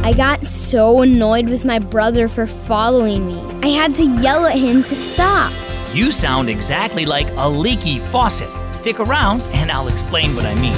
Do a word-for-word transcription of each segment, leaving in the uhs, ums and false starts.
I got so annoyed with my brother for following me. I had to yell at him to stop. You sound exactly like a leaky faucet. Stick around and I'll explain what I mean.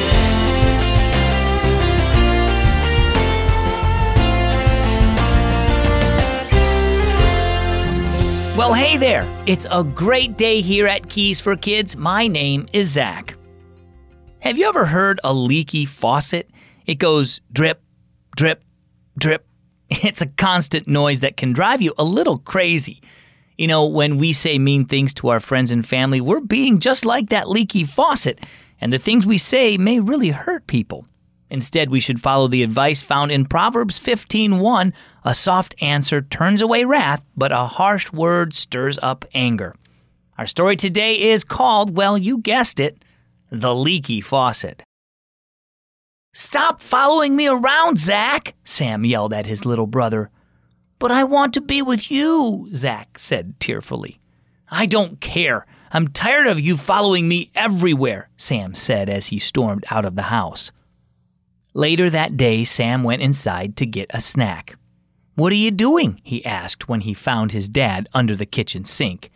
Well, hey there. It's a great day here at Keys for Kids. My name is Zach. Have you ever heard a leaky faucet? It goes drip, drip, drip. It's a constant noise that can drive you a little crazy. You know, when we say mean things to our friends and family, we're being just like that leaky faucet, and the things we say may really hurt people. Instead, we should follow the advice found in Proverbs fifteen one. A soft answer turns away wrath, but a harsh word stirs up anger. Our story today is called, well, you guessed it, The Leaky Faucet. "Stop following me around, Zach," Sam yelled at his little brother. "But I want to be with you," Zach said tearfully. "I don't care. I'm tired of you following me everywhere," Sam said as he stormed out of the house. Later that day, Sam went inside to get a snack. "What are you doing?" he asked when he found his dad under the kitchen sink.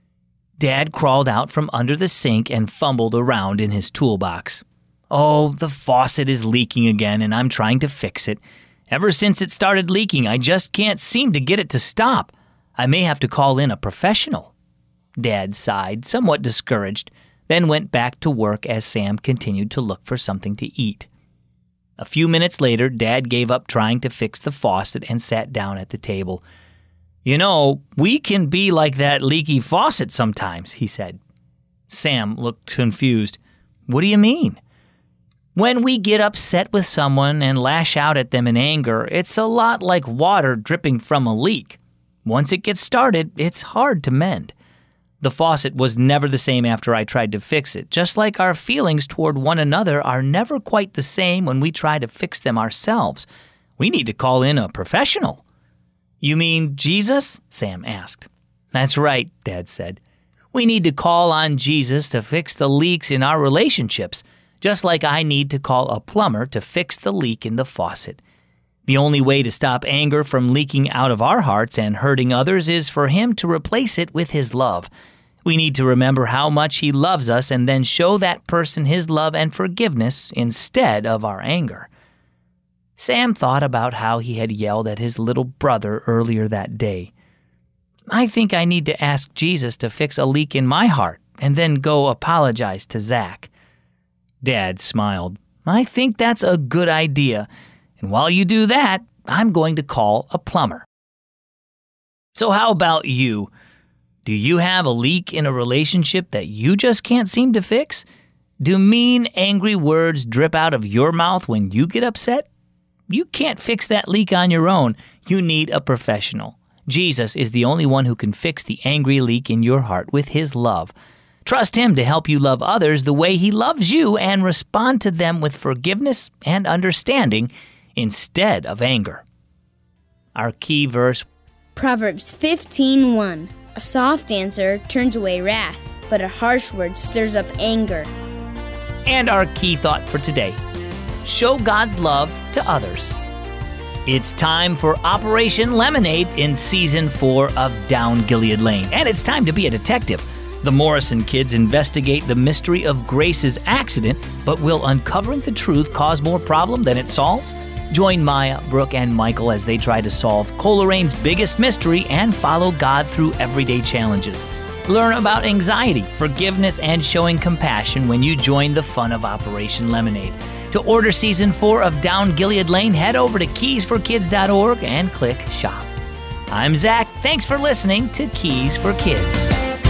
Dad crawled out from under the sink and fumbled around in his toolbox. "Oh, the faucet is leaking again, and I'm trying to fix it. Ever since it started leaking, I just can't seem to get it to stop. I may have to call in a professional." Dad sighed, somewhat discouraged, then went back to work as Sam continued to look for something to eat. A few minutes later, Dad gave up trying to fix the faucet and sat down at the table. "You know, we can be like that leaky faucet sometimes," he said. Sam looked confused. "What do you mean?" "When we get upset with someone and lash out at them in anger, it's a lot like water dripping from a leak. Once it gets started, it's hard to mend. The faucet was never the same after I tried to fix it, just like our feelings toward one another are never quite the same when we try to fix them ourselves. We need to call in a professional." "You mean Jesus?" Sam asked. "That's right," Dad said. "We need to call on Jesus to fix the leaks in our relationships, just like I need to call a plumber to fix the leak in the faucet. The only way to stop anger from leaking out of our hearts and hurting others is for him to replace it with his love. We need to remember how much he loves us and then show that person his love and forgiveness instead of our anger." Sam thought about how he had yelled at his little brother earlier that day. "I think I need to ask Jesus to fix a leak in my heart and then go apologize to Zach." Dad smiled. "I think that's a good idea. And while you do that, I'm going to call a plumber." So how about you? Do you have a leak in a relationship that you just can't seem to fix? Do mean, angry words drip out of your mouth when you get upset? You can't fix that leak on your own. You need a professional. Jesus is the only one who can fix the angry leak in your heart with his love. Trust him to help you love others the way he loves you and respond to them with forgiveness and understanding instead of anger. Our key verse, Proverbs fifteen one. A soft answer turns away wrath, but a harsh word stirs up anger. And our key thought for today, show God's love to others. It's time for Operation Lemonade in Season four of Down Gilead Lane, and it's time to be a detective. The Morrison kids investigate the mystery of Grace's accident, but will uncovering the truth cause more problem than it solves? Join Maya, Brooke, and Michael as they try to solve Colerane's biggest mystery and follow God through everyday challenges. Learn about anxiety, forgiveness, and showing compassion when you join the fun of Operation Lemonade. To order Season four of Down Gilead Lane, head over to keys for kids dot org and click Shop. I'm Zach. Thanks for listening to Keys for Kids.